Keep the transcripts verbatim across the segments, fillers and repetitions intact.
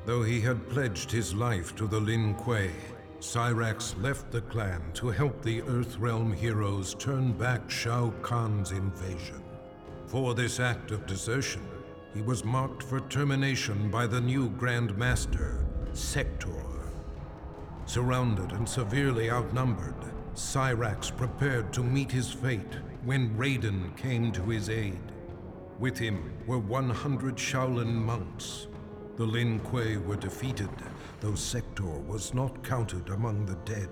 Though he had pledged his life to the Lin Kuei, Cyrax left the clan to help the Earthrealm heroes turn back Shao Kahn's invasion. For this act of desertion, he was marked for termination by the new Grand Master, Sector. Surrounded and severely outnumbered, Cyrax prepared to meet his fate when Raiden came to his aid. With him were one hundred Shaolin monks. The Lin Kuei were defeated, though Sector was not counted among the dead.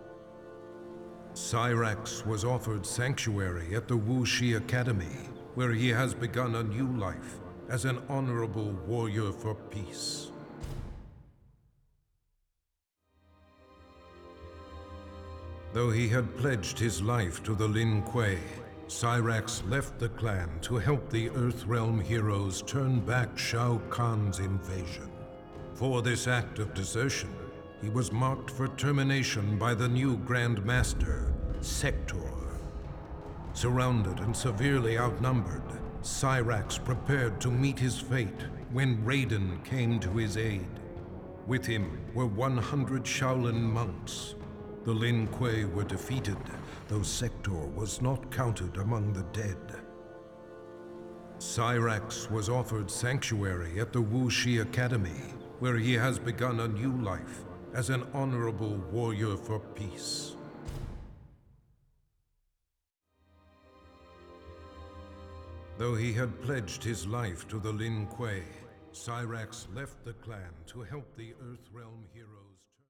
Cyrax was offered sanctuary at the Wu Shi Academy, where he has begun a new life as an honorable warrior for peace. Though he had pledged his life to the Lin Kuei, Cyrax left the clan to help the Earthrealm heroes turn back Shao Kahn's invasion. For this act of desertion, he was marked for termination by the new Grand Master, Sector. Surrounded and severely outnumbered, Cyrax prepared to meet his fate when Raiden came to his aid. With him were one hundred Shaolin monks. The Lin Kuei were defeated, though Sector was not counted among the dead. Cyrax was offered sanctuary at the Wu Shi Academy, where he has begun a new life as an honorable warrior for peace. Though he had pledged his life to the Lin Kuei, Cyrax left the clan to help the Earthrealm heroes.